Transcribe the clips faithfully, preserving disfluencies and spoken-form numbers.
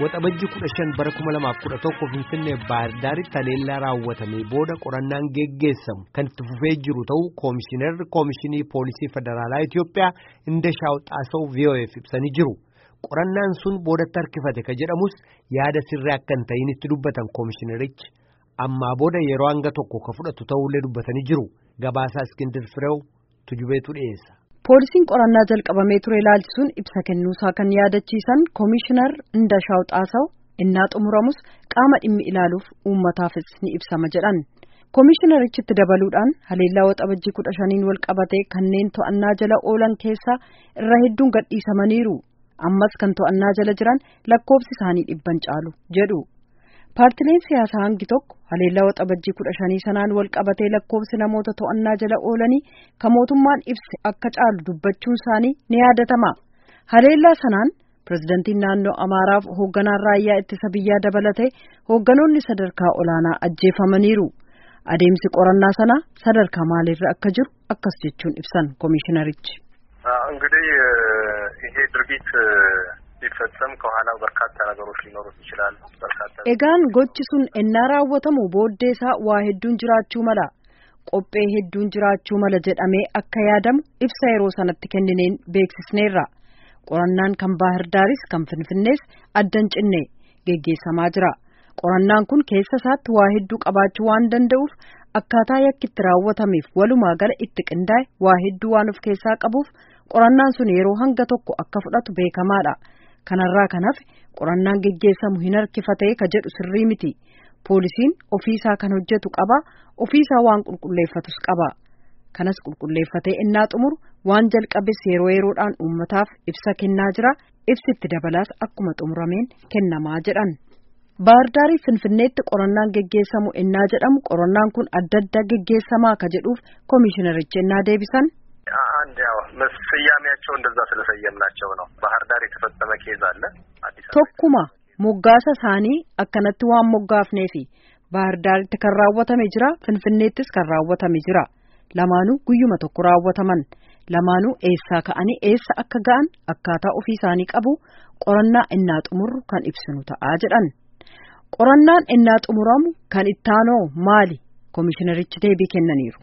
Waxabajji kudha shan bara kuma lamaaf kudha tokko Finfinnee Baahir Daaritti haleellaa raawwatamee booda qorannaan geggeessamu kan itti fufee jiru ta'uu Koomishinarri Koomishinii Poolisii Federaalaa Itiyoophiyaa Indashaw Xaasaw V O F ibsanii jiru. Qorannaan sun boodatti harkifate ka jedhamus yaada sirrii akka hin ta'in itti dubbatan Koomishinarichi. Ammaa booda yeroo hanga tokko ka fudhatu ta'ullee dubbatanii jiru. Gabaasaa Iskindir Fireew tujubeetu dhiyeessa. Poolisiin qorannaa jalqabamee ture ilaalchisuun ibsa kennuusaa kan yaadachiisan Koomishinar Indashaw Xaasaw innaa xumuramus qaama dhimmi ilaaluuf uummataafis ni ibsama jedhan. Koomishinarichitti dabaluudhaan haleellaa waxabajjii kudha shaniin wal qabatee kanneen to'annaa jala oolan keessaa irra hedduun gadhiisamaniiru. Ammas kan to'annaa jala jiran lakkoofsi isaanii dhibban caalu jedhu. Paartileen siyaasaa hangi tokko haleellaa waxabajjii kudha shanii sanaan wal qabatee lakkoofsi namoota to'annaa jala oolanii kan mootummaan ibse akka caalu dubbachuun isaanii ni yaadatama. Haleellaa sanaan pirezidantiin naannoo Amaaraaf hoogganaan raayyaa ittisa biyyaa dabalatee hoogganoonni sadarkaa olaanaa ajjeefamaniiru. Adeemsi qorannaa sanaa sadarkaa maaliirra akka jiru akkas jechuun ibsan Koomishinarichi. እንግዲህ ይሄ ድርጊት ሲፈጸም ከኋላው በርካታ ነገሮች ሊኖሩት ይችላሉ በርካታ Egaan gochi sun ennaa raawwatamu booddeesaa waa hedduun jiraachuu mala qophee hedduun jiraachuu mala jedhamee akka yaadamu ibsa yeroo sanatti kennineen beeksisneerra. Qorannaan kan Baahir Daaris kan Finfinnees addan cinne geggeessamaa jira. Qorannaan kun keessa isaatti waa hedduu qabaachuu waan danda'uuf akkaataa yakki itti raawwatameef walumaa gala itti qindaa'e waa hedduu waan of keessaa qabuuf qorannaan sun yeroo hanga tokko akka fudhatu beekamaadha. Kanarraa kan hafe qorannaan geggeessamu hin harkifatee ka jedhu sirrii miti. Poolisiin ofiisaa kan hojjetu qaba, ofiisaa waan qulqulleeffatus qaba. Kanas qulqulleeffatee innaa xumuru waan jalqabes yeroo yeroodhaan uummataaf ibsa kennaa jira. Ibsitti dabalaas akkuma xumurameen kennamaa jedhan. Baahir Daarii Finfinneetti qorannaan geggeessamu innaa jedhamu qorannaan kun adda adda geggeessamaa ka jedhuuf Koomishinarichi innaa deebisan. አንድ ያው መስያሚያቸው እንደዛ ስለሰየምናቸው ነው ባህር ዳር የተፈጸመ ኬዝ አለ አዲስ አበባ tokkuma moggaasa isaanii akkanatti waan moggaafneefi Baahir Daaritti kan raawwatame jira Finfinneettis kan raawwatame jira lamaanuu guyyuma tokko raawwataman lamaanuu eessaa ka'anii eessa akka ga'an akkaataa ofii isaanii qabu qorannaa innaa xumurru kan ibsinu ta'aa jedhan. Qorannaan innaa xumuramu kan ittaanoo maali Koomishinarichi deebii kennaniiru.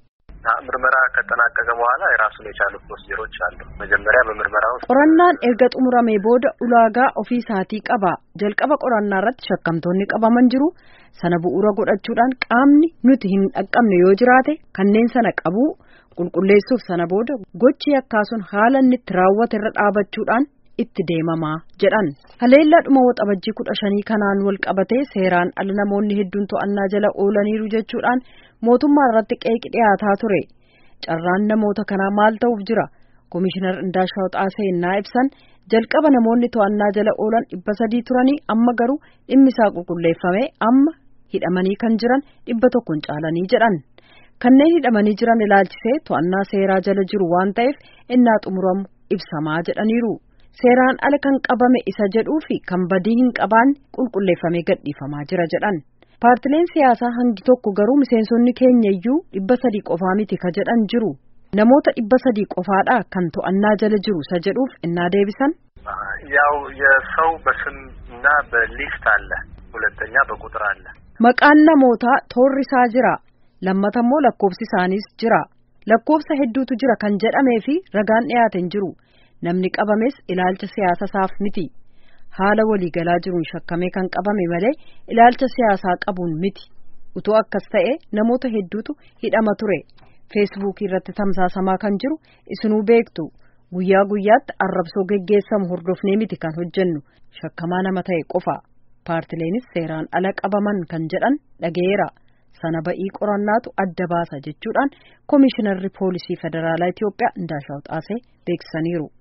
ምርመራ ከተጠናቀቀ በኋላ የራሱን የቻሉ ፕሮሲጀሮች አሉ መጀመሪያ በምርመራው qorannaan erga xumuramee booda ulaagaa ofii isaatii qaba. Jalqaba qorannaa irratti shakkamtoonni qabaman jiru. Sana bu'uura godhachuudhaan qaamni nuti hin dhaqqabne yoo jiraate kanneen sana qabu qulqulleessuuf sana booda gochi yakkaasuun haala inni itti raawwate irra dhaabachuudhaan itti deemamaa jedhan. Haleellaa dhuma waxabajjii kudha shanii kanaan wal qabatee seeraan ala namoonni hedduun to'annaa jala oolaniiru jechuudhaan mootummaa irratti qeeqi dhiyaataa ture. Carraan namoota kanaa maal ta'uuf jira? Koomishinar Indashaw Xaasaw innaa ibsan jalqaba namoonni to'annaa jala oolan dhibba sadii turanii amma garuu dhimmi isaa qulqulleeffamee amma hidhamanii kan jiran dhibba tokkoon caalanii jedhan. Kanneen hidhamanii jiran ilaalchisee to'annaa seeraa jala jiru waan ta'eef innaa xumuramu ibsamaa jedhaniiru. Seeraan ala kan qabame isa jedhuu fi kan badii hin qabaanne qulqulleeffamee gadhiifamaa jira jedhan. Paartileen siyaasaa hangi tokko garuu miseensonni keenya iyyuu dhibba sadii qofaa miti ka jedhan jiru. Namoota dhibba sadii qofaadha kan to'annaa jala jiru isa jedhuuf innaa deebisan. ያው የሰው በስምና በሊስት አለ ሁለተኛ በቁጥር አለ Maqaan namootaa toorri isaa jira. Lammatammoo lakkoofsi isaaniis jira. Lakkoofsa hedduutu jira kan jedhamee fi ragaan dhiyaateen jiru. Namni qabames ilaalcha siyaasa isaaf miti. Haala waliigalaa jiruun shakkamee kan qabame malee ilaalcha siyaasaa qabuun miti. Utoo akkas ta'e namoota hedduutu hidhama ture. Feesbuukii irratti tamsaasamaa kan jiru isinuu beektu. Guyyaa guyyaatti arrabsoo geggeessamu hordofnee miti kan hojjennu. Shakkamaa nama ta'e qofa. Paartileenis seeraan ala qabaman kan jedhan dhageera. Sana ba'ii qorannaatu adda baasa jechuudhaan Koomishinarri Poolisii Federaalaa Itiyoophiyaa Indashaw Xaasaw beeksisaniiru.